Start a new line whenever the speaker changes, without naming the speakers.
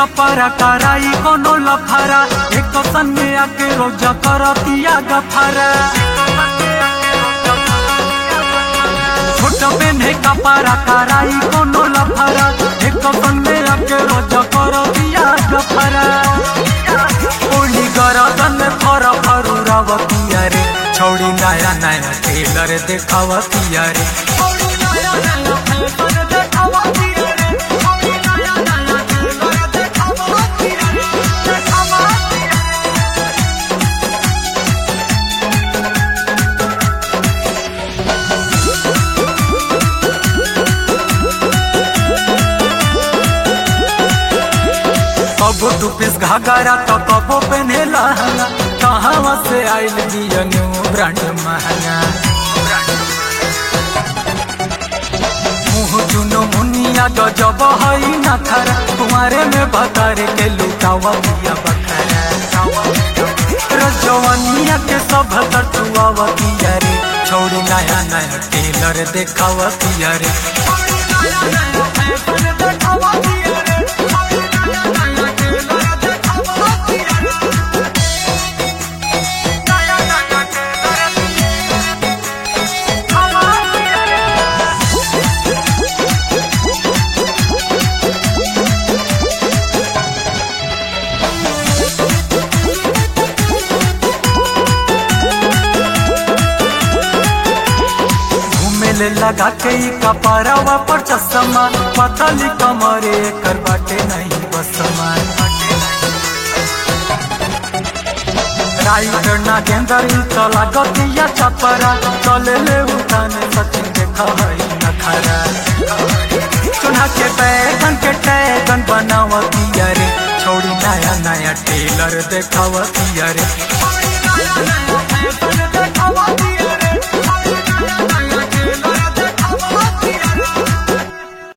कपड़ा कराई कोनो लफारा एक सन में आके रोजा करतिया गफारा छोटा पेन्हे कपड़ा कराई कोनो लफारा एक सन में आके रोजा करतिया गफारा ओली गरदन फर फरुरावतिया रे छोड़ी नया नया टेलर देखावतिया रे कबो टू पीस घाघरा तो कबो पहने लहंगा कहाँ से आइल दिया न्यू ब्रांड महंगा मुँह चुनो मुनिया गजब हई न खरा तुम्हारे में बतारे के लुटावा दिया बखरा रजवनिया के सब तटुआवतिया रे छोड़ी नया नया टेलर देखावतिया रे लगा के कपड़वा पर चश्मा पतली कमरे कर बाटे नहीं बसमा राइटर ना गेंदर तो लागतिया चपरा चले ले उठाने सचिन देखा है नखरा चुना के टैगन बनावतिया रे छोड़ी नया नया टेलर देखावतिया रे